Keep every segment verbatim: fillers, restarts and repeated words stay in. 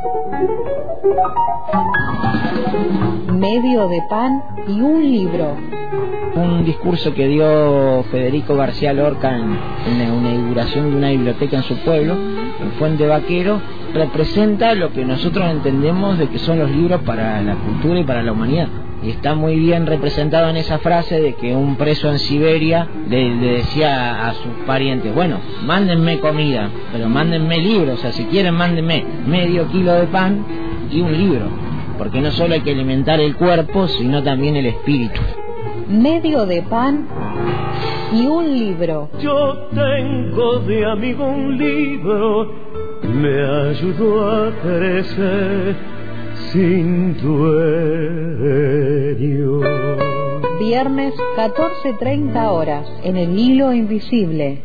Medio de pan y un libro. Un discurso que dio Federico García Lorca en, en la inauguración de una biblioteca en su pueblo, en Fuente Vaquero, representa lo que nosotros entendemos de que son los libros para la cultura y para la humanidad. Y está muy bien representado en esa frase de que un preso en Siberia le, le decía a sus parientes: bueno, mándenme comida, pero mándenme libros, o sea, si quieren mándenme medio kilo de pan y un libro, porque no solo hay que alimentar el cuerpo, sino también el espíritu. Medio de pan y un libro. Yo tengo de amigo un libro, me ayudó a crecer sin dueño. Viernes catorce treinta horas en El Hilo Invisible.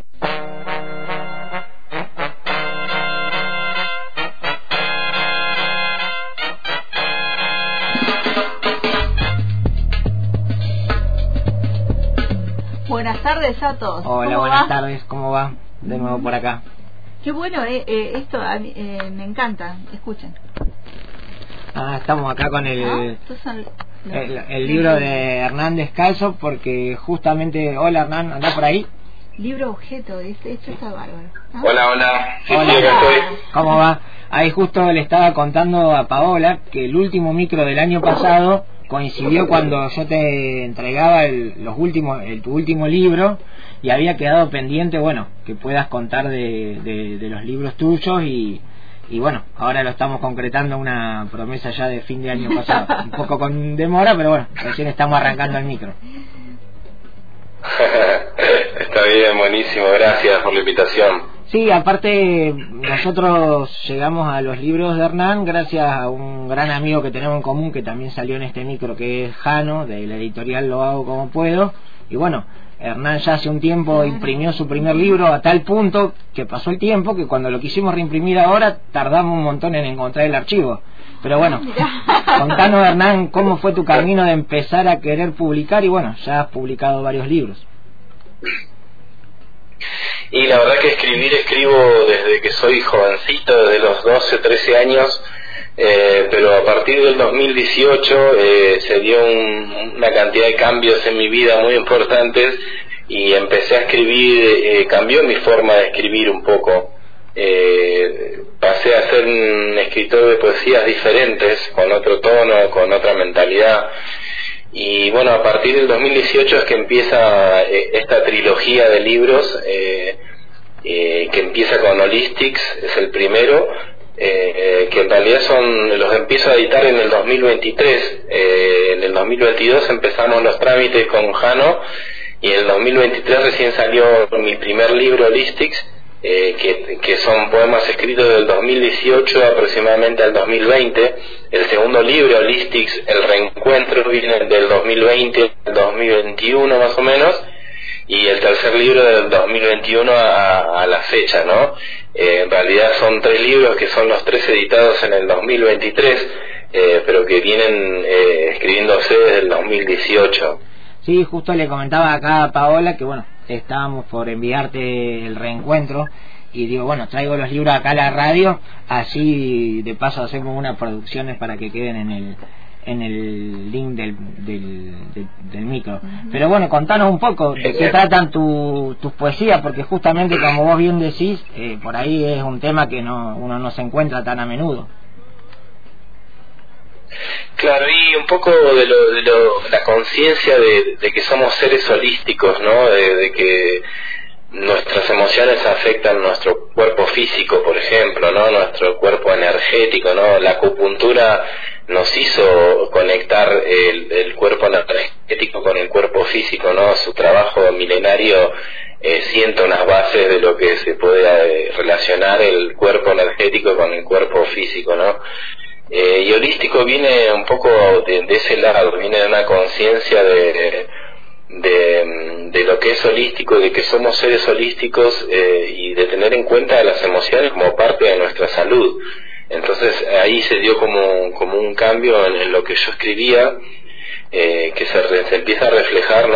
Buenas tardes a todos. Hola, buenas va? tardes, ¿cómo va? De nuevo por acá. Qué bueno, eh, eh, esto a mí, eh, me encanta, escuchen. Ah, estamos acá con el, ¿no? son los, el, el libro de Hernán Descalzo, porque justamente... Hola Hernán, ¿andás por ahí? Libro objeto, este, esto está bárbaro. ¿Ah? Hola, hola. Sí, hola, sí, acá estoy. ¿Cómo va? Ahí justo le estaba contando a Paola que el último micro del año pasado coincidió cuando yo te entregaba el, los últimos, el, tu último libro, y había quedado pendiente, bueno, que puedas contar de, de, de los libros tuyos, y, y bueno, ahora lo estamos concretando, una promesa ya de fin de año pasado, un poco con demora, pero bueno, recién estamos arrancando el micro. Está bien, buenísimo, gracias por la invitación. Sí, aparte nosotros llegamos a los libros de Hernán gracias a un gran amigo que tenemos en común, que también salió en este micro, que es Jano, de la editorial Lo Hago Como Puedo. Y bueno, Hernán ya hace un tiempo imprimió su primer libro, a tal punto que pasó el tiempo que cuando lo quisimos reimprimir ahora tardamos un montón en encontrar el archivo. Pero bueno, contanos, Hernán, cómo fue tu camino de empezar a querer publicar, y bueno, ya has publicado varios libros. Y la verdad que escribir, escribo desde que soy jovencito, desde los doce, trece años, eh, pero a partir del dos mil dieciocho eh, se dio un, una cantidad de cambios en mi vida muy importantes, y empecé a escribir, eh, cambió mi forma de escribir un poco. Eh, pasé a ser un escritor de poesías diferentes, con otro tono, con otra mentalidad. Y bueno, a partir del dos mil dieciocho es que empieza eh, esta trilogía de libros, eh, eh, que empieza con Holistics, es el primero, eh, eh, que en realidad son, los empiezo a editar en el dos mil veintitrés. Eh, en el dos mil veintidós empezamos los trámites con Jano, y en el dos mil veintitrés recién salió mi primer libro, Holistics, Eh, que, que son poemas escritos del dos mil dieciocho aproximadamente al dos mil veinte. El segundo libro, Holistics, El Reencuentro, viene del dos mil veinte al dos mil veintiuno más o menos, y el tercer libro del dos mil veintiuno a, a la fecha, ¿no? Eh, en realidad son tres libros que son los tres editados en el dos mil veintitrés, eh, pero que vienen eh, escribiéndose desde el dos mil dieciocho. Sí, justo le comentaba acá a Paola que bueno, estábamos por enviarte El Reencuentro, y digo, bueno, traigo los libros acá a la radio, así de paso hacemos unas producciones para que queden en el en el link del del, del, del micro. Uh-huh. Pero bueno, contanos un poco de qué tratan tu, tus poesías, porque justamente como vos bien decís, eh, por ahí es un tema que no uno no se encuentra tan a menudo. Claro, y un poco de, lo, de lo, la conciencia de, de que somos seres holísticos, ¿no? De, de que nuestras emociones afectan nuestro cuerpo físico, por ejemplo, ¿no? Nuestro cuerpo energético, ¿no? La acupuntura nos hizo conectar el, el cuerpo energético con el cuerpo físico, ¿no? Su trabajo milenario eh, sienta unas bases de lo que se puede eh, relacionar el cuerpo energético con el cuerpo físico, ¿no? Eh, y holístico viene un poco de, de ese lado, viene de una conciencia de, de, de lo que es holístico, de que somos seres holísticos, eh, y de tener en cuenta las emociones como parte de nuestra salud. Entonces ahí se dio como, como un cambio en, en lo que yo escribía, eh, que se, re, se empieza a reflejar, ¿no? en mi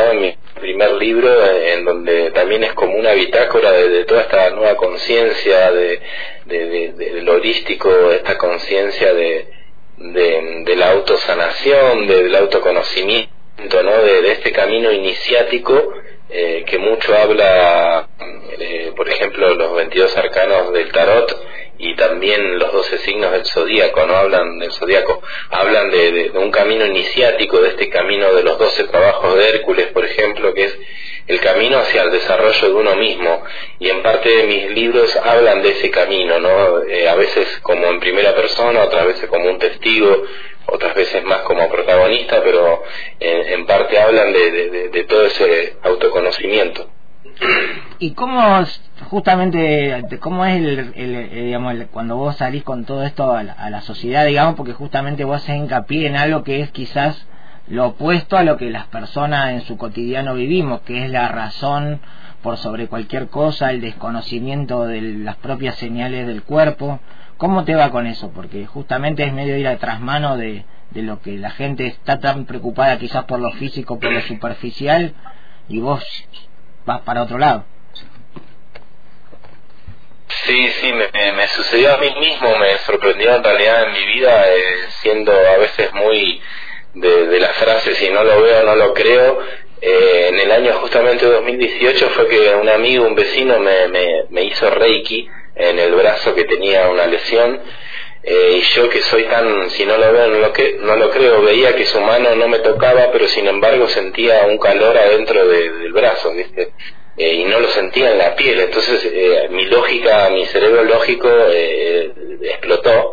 primer libro, en donde también es como una bitácora de, de toda esta nueva conciencia de, de, de, de lo holístico, esta conciencia de, de, de la autosanación, de, del autoconocimiento, ¿no? de, de este camino iniciático eh, que mucho habla, eh, por ejemplo, los veintidós arcanos del tarot y también los doce signos del zodíaco, no hablan del zodíaco, hablan de, de, de un camino iniciático, de este camino de los doce trabajos de Hércules, por ejemplo, que es el camino hacia el desarrollo de uno mismo, y en parte de mis libros hablan de ese camino, ¿no? Eh, a veces como en primera persona, otras veces como un testigo, otras veces más como protagonista, pero en, en parte hablan de, de, de, de todo ese autoconocimiento. ¿Y cómo, justamente, cómo es el, el, el, digamos, el, cuando vos salís con todo esto a la, a la sociedad, digamos, porque justamente vos haces hincapié en algo que es quizás lo opuesto a lo que las personas en su cotidiano vivimos, que es la razón por sobre cualquier cosa, el desconocimiento de las propias señales del cuerpo? ¿Cómo te va con eso? Porque justamente es medio ir a trasmano de, de lo que la gente está tan preocupada quizás por lo físico, por lo superficial, y vos vas para otro lado. Sí, sí, me, me sucedió a mí mismo, me sorprendió en realidad en mi vida, eh, siendo a veces muy de, de la frase si no lo veo no lo creo. Eh, en el año justamente dos mil dieciocho fue que un amigo, un vecino me, me, me hizo Reiki en el brazo, que tenía una lesión, eh, y yo que soy tan, si no lo veo no lo, que, no lo creo, veía que su mano no me tocaba, pero sin embargo sentía un calor adentro de, del brazo, ¿viste? Eh, y no lo sentía en la piel. Entonces eh, mi lógica, mi cerebro lógico eh, explotó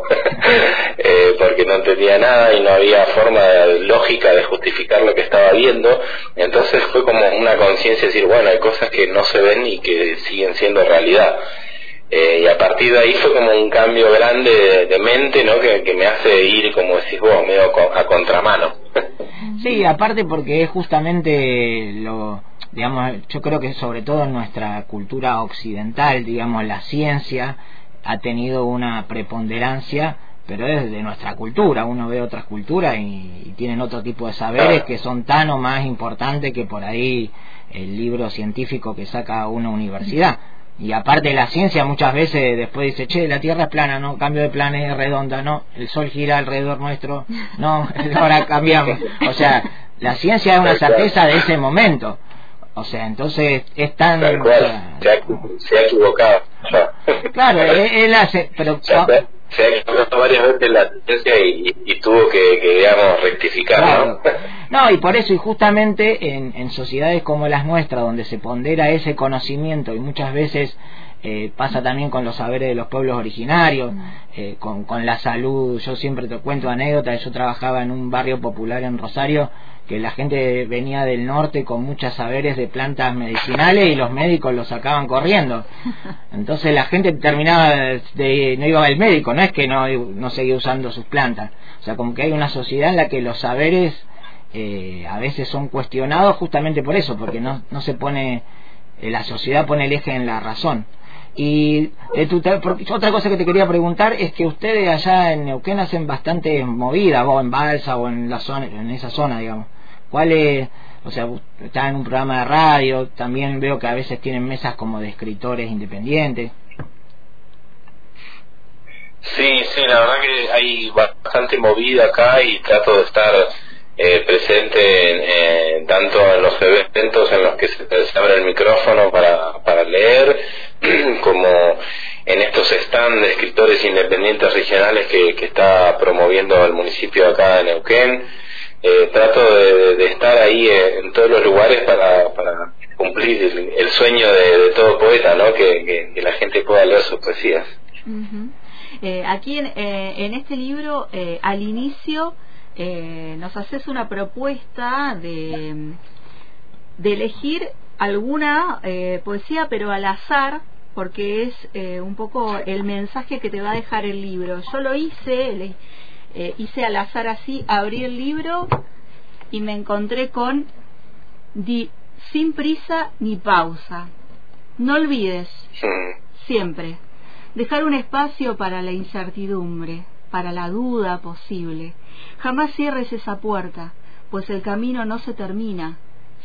eh, porque no entendía nada y no había forma lógica de justificar lo que estaba viendo. Entonces fue como una conciencia de decir, bueno, hay cosas que no se ven y que siguen siendo realidad. Eh, y a partir de ahí fue como un cambio grande de, de mente, ¿no? Que, que me hace ir, como decís vos, medio a contramano. Sí, aparte porque es justamente lo, digamos, yo creo que sobre todo en nuestra cultura occidental, digamos, la ciencia ha tenido una preponderancia, pero es de nuestra cultura. Uno ve otras culturas y, y tienen otro tipo de saberes que son tan o más importantes que por ahí el libro científico que saca una universidad. Y aparte de la ciencia muchas veces después dice, che, la Tierra es plana, no, cambio de plana, es redonda, no, el Sol gira alrededor nuestro, no, ahora cambiamos. O sea, la ciencia es una certeza de ese momento. O sea, entonces es tan... Tal cual, o sea, se, ha, se ha equivocado. Claro, él, él hace... pero se, ha, se ha equivocado varias veces la ciencia y, y, y tuvo que, que, digamos, rectificar, claro. ¿no? No, y por eso, y justamente en, en sociedades como las nuestras, donde se pondera ese conocimiento, y muchas veces eh, pasa también con los saberes de los pueblos originarios, eh, con, con la salud. Yo siempre te cuento anécdotas. Yo trabajaba en un barrio popular en Rosario, que la gente venía del norte con muchos saberes de plantas medicinales y los médicos los sacaban corriendo. Entonces la gente terminaba de, no iba al médico, no es que no, no seguía usando sus plantas. O sea, como que hay una sociedad en la que los saberes eh, a veces son cuestionados justamente por eso, porque no, no se pone, eh, la sociedad pone el eje en la razón. Y eh, tu, otra cosa que te quería preguntar es que ustedes allá en Neuquén hacen bastante movida, o en Balsa o en la zona, en esa zona, digamos. ¿Cuál es? O sea, está en un programa de radio, también veo que a veces tienen mesas como de escritores independientes. Sí, sí, la verdad que hay bastante movida acá y trato de estar eh, presente en, eh, tanto en los eventos en los que se, se abre el micrófono para, para leer, como en estos stands de escritores independientes regionales que, que está promoviendo el municipio acá de Neuquén. Eh, trato de, de estar ahí en, en todos los lugares para, para cumplir el, el sueño de, de todo poeta, ¿no? Que, que, que la gente pueda leer sus poesías. Uh-huh. eh, aquí en, eh, en este libro, eh, al inicio, eh, nos haces una propuesta de, de elegir alguna eh, poesía, pero al azar, porque es eh, un poco el mensaje que te va a dejar el libro. Yo lo hice, le, Eh, hice al azar así, abrí el libro y me encontré con di, sin prisa ni pausa. No olvides, siempre, dejar un espacio para la incertidumbre, para la duda posible. Jamás cierres esa puerta, pues el camino no se termina,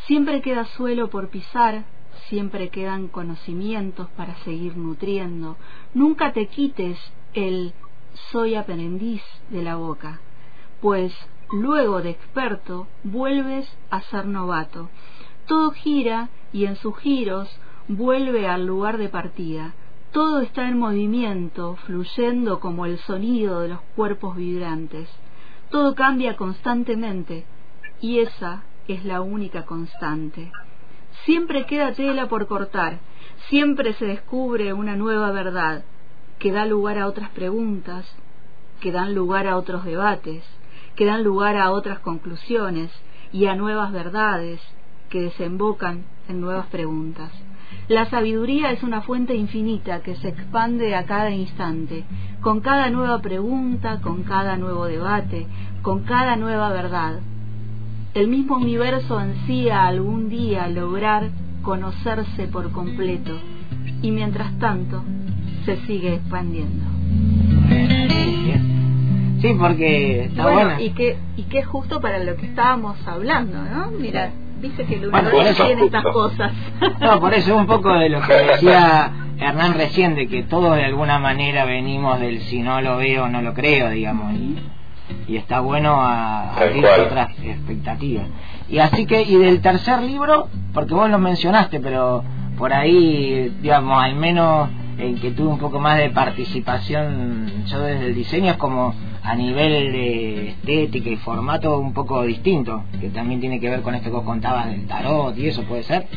Siempre queda suelo por pisar, siempre quedan conocimientos para seguir nutriendo. Nunca te quites el soy aprendiz de la boca, pues luego de experto vuelves a ser novato. Todo gira y en sus giros vuelve al lugar de partida. Todo está en movimiento, fluyendo como el sonido de los cuerpos vibrantes. Todo cambia constantemente y esa es la única constante. Siempre queda tela por cortar, siempre se descubre una nueva verdad que da lugar a otras preguntas, que dan lugar a otros debates, que dan lugar a otras conclusiones y a nuevas verdades que desembocan en nuevas preguntas. La sabiduría es una fuente infinita que se expande a cada instante, con cada nueva pregunta, con cada nuevo debate, con cada nueva verdad. El mismo universo ansía algún día lograr conocerse por completo y mientras tanto se sigue expandiendo. Sí, porque está bueno, buena. Y que, y que es justo para lo que estábamos hablando, ¿no? Mira, dice que el Bueno, universo tiene estas cosas. No, por eso un poco de lo que decía Hernán recién, de que todos de alguna manera venimos del si no lo veo, no lo creo, digamos, y, y está bueno a, a abrir otras expectativas. Y así que, y del tercer libro, porque vos lo mencionaste, pero por ahí, digamos, al menos en que tuve un poco más de participación yo desde el diseño, es como a nivel de estética y formato un poco distinto, que también tiene que ver con esto que vos contabas del tarot y eso, ¿puede ser?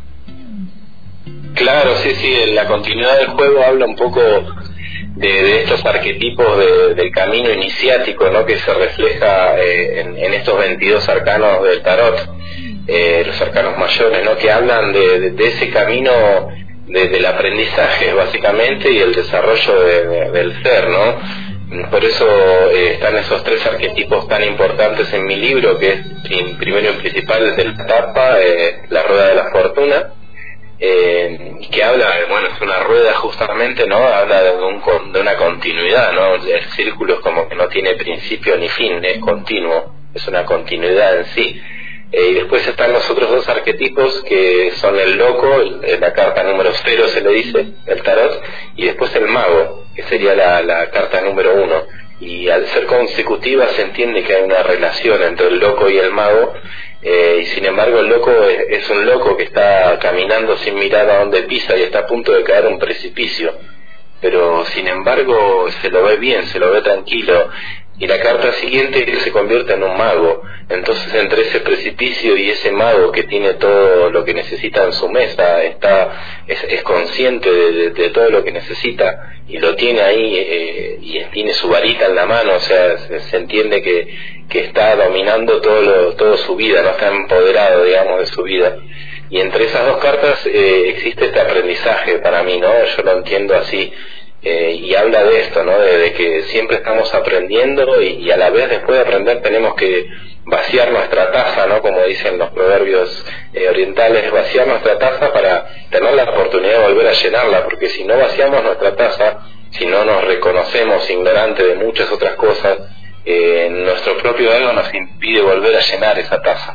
Claro, sí, sí, la continuidad del juego habla un poco de, de estos arquetipos de, del camino iniciático, ¿no?, que se refleja eh, en, en estos veintidós arcanos del tarot, eh, los arcanos mayores, ¿no?, que hablan de, de, de ese camino de, del aprendizaje, básicamente, y el desarrollo de, de, del ser, ¿no? Por eso eh, están esos tres arquetipos tan importantes en mi libro, que es prim, primero y principal de la tapa, eh, la rueda de la fortuna, eh, que habla, bueno, es una rueda justamente, ¿no? Habla de, un, de una continuidad, ¿no? El círculo es como que no tiene principio ni fin, es continuo, es una continuidad en sí. Eh, y después están los otros dos arquetipos, que son el loco, el, la carta número cero se le dice, el tarot, y después el mago, que sería la, la carta número uno. Y al ser consecutiva se entiende que hay una relación entre el loco y el mago, eh, y sin embargo el loco es, es un loco que está caminando sin mirar a dónde pisa y está a punto de caer a un precipicio, pero sin embargo se lo ve bien, se lo ve tranquilo. Y la carta siguiente, él se convierte en un mago. Entonces, entre ese precipicio y ese mago que tiene todo lo que necesita en su mesa, está es, es consciente de, de, de todo lo que necesita y lo tiene ahí, eh, y tiene su varita en la mano, o sea, se, se entiende que, que está dominando todo lo, toda su vida, no está empoderado, digamos, de su vida. Y entre esas dos cartas eh, existe este aprendizaje para mí, ¿no? Yo lo entiendo así. Eh, y habla de esto, ¿no? De, de que siempre estamos aprendiendo y, y a la vez después de aprender tenemos que vaciar nuestra taza, ¿no? Como dicen los proverbios eh, orientales, vaciar nuestra taza para tener la oportunidad de volver a llenarla, porque si no vaciamos nuestra taza, si no nos reconocemos ignorantes de muchas otras cosas, eh, nuestro propio ego nos impide volver a llenar esa taza.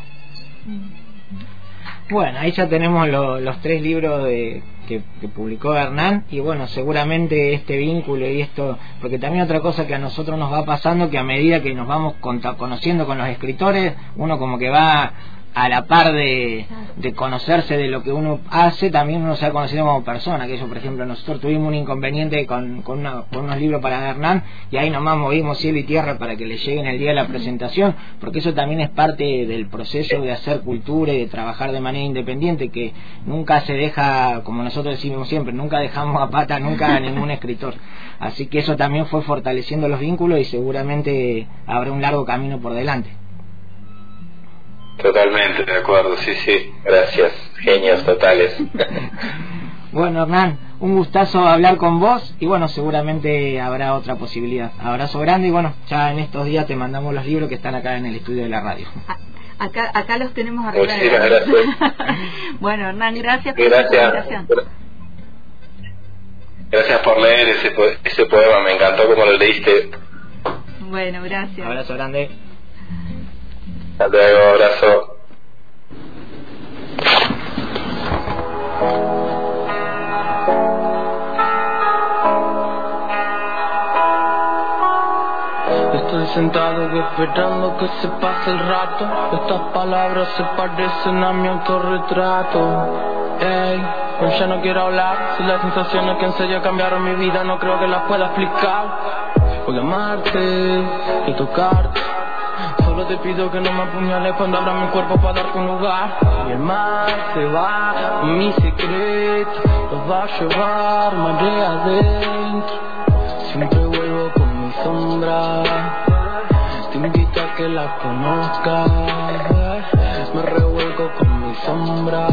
Bueno, ahí ya tenemos lo, los tres libros de, que, que publicó Hernán, y bueno, seguramente este vínculo y esto, porque también otra cosa que a nosotros nos va pasando, que a medida que nos vamos conociendo con los escritores, uno como que va a la par de, de conocerse de lo que uno hace, también uno se ha conocido como persona. Que yo, por ejemplo, nosotros tuvimos un inconveniente con, con, una, con unos libros para Hernán, y ahí nomás movimos cielo y tierra para que le lleguen el día de la presentación, porque eso también es parte del proceso de hacer cultura y de trabajar de manera independiente, que nunca se deja, como nosotros decimos siempre, nunca dejamos a pata nunca a ningún escritor. Así que eso también fue fortaleciendo los vínculos, y seguramente habrá un largo camino por delante. Totalmente, de acuerdo, sí, sí, gracias, genios totales. Bueno, Hernán, un gustazo hablar con vos, y bueno, seguramente habrá otra posibilidad. Abrazo grande, y bueno, ya en estos días te mandamos los libros que están acá en el estudio de la radio. Acá, acá los tenemos arreglados. Muchísimas gracias. Bueno, Hernán, gracias por gracias. la invitación. Gracias por leer ese, ese poema, me encantó como lo leíste. Bueno, gracias. Abrazo grande. Hasta luego, abrazo. Estoy sentado esperando que se pase el rato. Estas palabras se parecen a mi autorretrato. Ey, yo ya no quiero hablar. Si las sensaciones que en serio cambiaron mi vida no creo que las pueda explicar. Voy a amarte y tocarte. Solo te pido que no me apuñales cuando abra mi cuerpo para darte un lugar. Y el mar se va, mi secreto los va a llevar marea adentro. Siempre vuelvo con mi sombra. Te invito a que la conozcas. Me revuelco con mi sombra.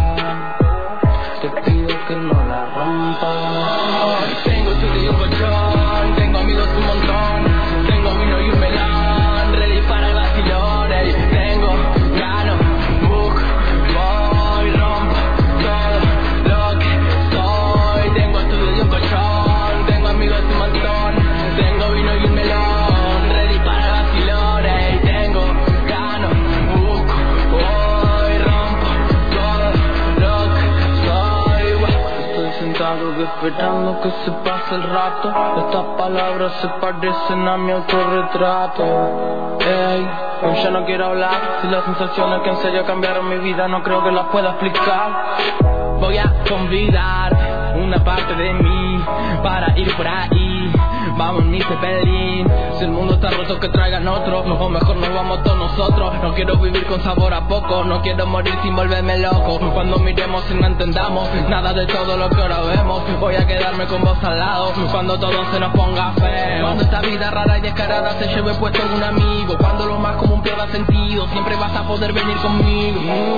Te pido que no la rompas. Tengo estudio y un colchón. Tengo amigos un montón. Tengo vino y un melón. Ready para el vacilón. Ey, tengo gano, book, voy, rompo todo lo que soy. Tengo estudio y un colchón. Tengo amigos un montón. Tengo vino y un melón. Ready para el vacilón. Ey, tengo gano, book, voy, rompo todo lo que soy. Estoy sentado esperando que se pase el rato. Estas palabras se parecen a mi autorretrato. Ey, yo ya no quiero hablar. Si las sensaciones que en serio cambiaron mi vida no creo que las pueda explicar. Voy a convidar una parte de mí para ir por ahí. Vamos mi Zeppelin. Si el mundo está roto que traigan otro, o mejor nos vamos todos nosotros. No quiero vivir con sabor a poco. No quiero morir sin volverme loco. Cuando miremos y no entendamos nada de todo lo que ahora vemos, voy a quedarme con vos al lado cuando todo se nos ponga feo. Cuando esta vida rara y descarada se lleve puesto un amigo. Cuando lo más común pierda sentido, siempre vas a poder venir conmigo.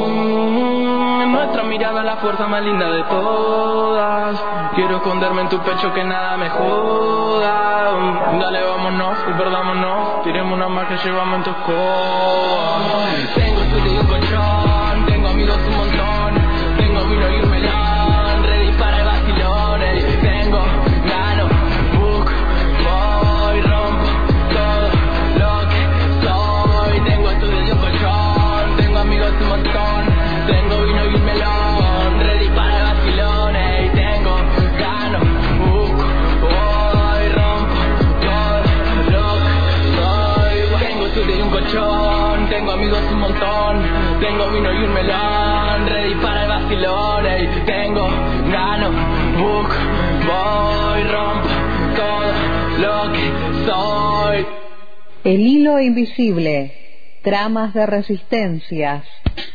mm, Nuestra mirada es la fuerza más linda de todas. Quiero esconderme en tu pecho que nada me joda. Dale, vámonos y perdámonos. Tiremos una más que llevamos en tu escoba. Tengo estudio y un colchón. Tengo amigos un montón. Tengo vino y un melón. Ready para el vacilón. Ey, tengo gano, book, voy, rompo todo lo que soy. Tengo estudio y un colchón. Tengo amigos un montón. Tengo vino y un melón. Ready para el vacilón. Ey, tengo gano, book, voy, rompo todo lo que soy. Tengo estudio y un colchón. Tengo amigos un montón. Tengo vino y un melón. Ready para el vacilón. Ey, tengo gano, book, voy, rompo todo lo que soy. El hilo invisible. Tramas de resistencias.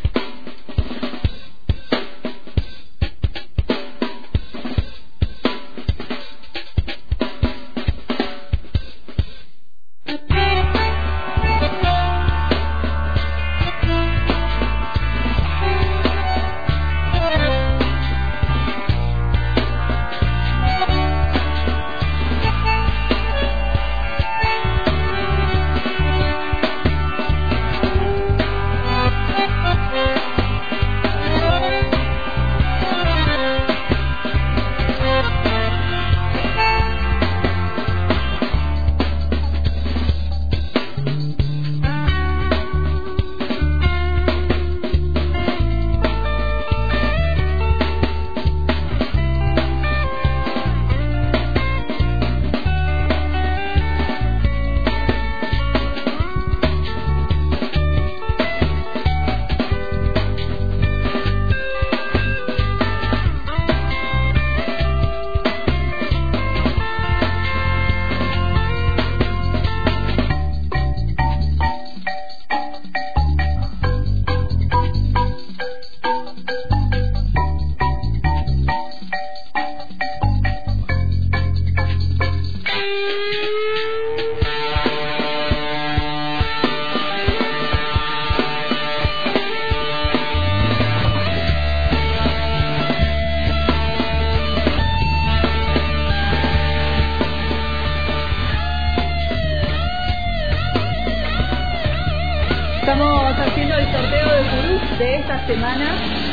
Estamos haciendo el sorteo de Curú de esta semana.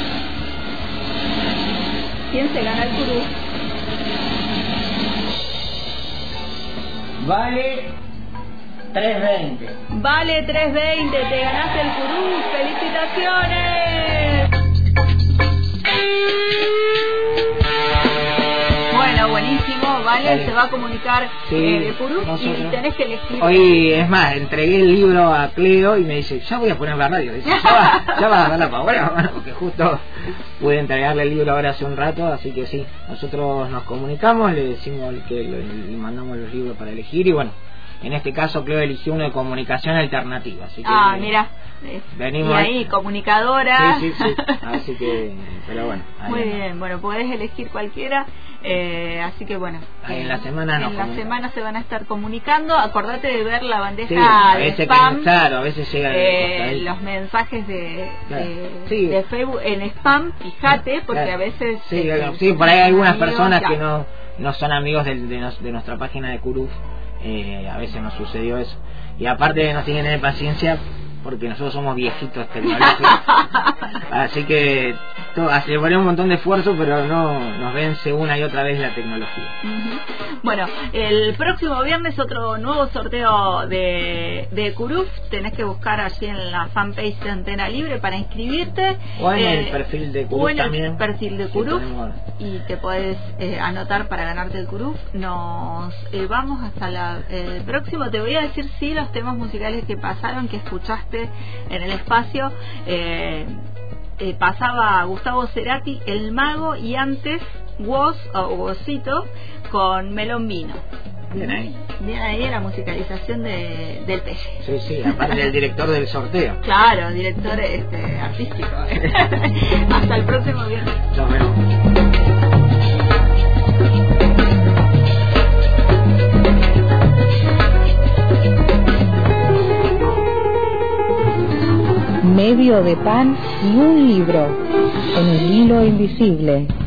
¿Quién se gana el Curú? Vale tres veinte. Vale tres veinte, te ganaste el Curú. ¡Felicitaciones! Bueno, buenísimo. ¿vale? Dale. Se va a comunicar Sí, eh, de Curú y nosotros. tenés que elegir. Hoy, es más, entregué el libro a Cleo y me dice, ya voy a poner la radio. Dice, ya va, ya va a dar la palabra, bueno, porque justo pude entregarle el libro ahora hace un rato, así que sí, nosotros nos comunicamos, le decimos que lo- le mandamos los libros para elegir y bueno, en este caso Cleo eligió uno de comunicación alternativa, así que Ah, eh, mira. Eh, venimos y ahí, comunicadora. Sí, sí, sí, así que, pero bueno, ahí Muy andamos. bien, bueno, podés elegir cualquiera, eh, así que bueno, Ahí eh, en la semana nos en la comunicamos. semana se van a estar comunicando. Acordate de ver la bandeja Sí, a de veces spam, que, claro, a veces llega eh, los mensajes de, Claro. de, Sí. de Facebook en spam, fíjate, porque Claro. a veces sí, eh, claro, sí, por ahí hay algunas amigos, personas ya. que no no son amigos del- de, nos- de nuestra página de Curuf, eh, a veces nos sucedió eso y aparte nos tienen que tener paciencia porque nosotros somos viejitos tecnológicos así que todo, le ponemos un montón de esfuerzo pero no nos vence una y otra vez la tecnología. Ujú. Bueno, el próximo viernes otro nuevo sorteo de, de Curuf. Tenés que buscar allí en la fanpage de Antena Libre para inscribirte. O en Eh, el perfil de o Curuf en el también. perfil de Sí, Curuf. tenemos- Y te podés eh, anotar para ganarte el Curuf. Nos eh, vamos hasta la, el próximo. Te voy a decir sí los temas musicales que pasaron, que escuchaste en el espacio. Eh, eh, pasaba Gustavo Cerati, El Mago, y antes Woz o Wozito con Melón Vino. Bien ahí. Bien ahí la musicalización de, del Pelle. Sí, sí, aparte del director del sorteo. Claro, director este, artístico. Hasta el próximo viernes. Nos vemos. Medio de pan y un libro en el hilo invisible.